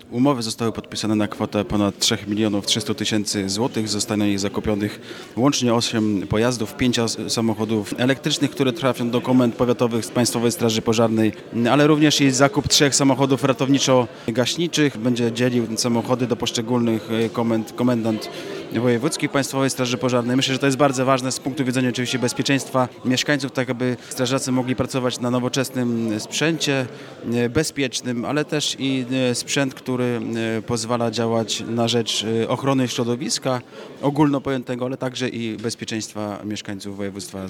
Umowy zostały podpisane na kwotę ponad 3 300 000 złotych. Zostanie zakupionych łącznie 8 pojazdów, 5 samochodów elektrycznych, które trafią do komend powiatowych z Państwowej Straży Pożarnej, ale również jest zakup 3 samochodów ratowniczo-gaśniczych. Będzie dzielił samochody do poszczególnych komendant wojewódzkich Państwowej Straży Pożarnej. Myślę, że to jest bardzo ważne z punktu widzenia oczywiście bezpieczeństwa mieszkańców, tak aby strażacy mogli pracować na nowoczesnym sprzęcie, bezpiecznym, ale też i sprzęt, który pozwala działać na rzecz ochrony środowiska ogólnopojętego, ale także i bezpieczeństwa mieszkańców województwa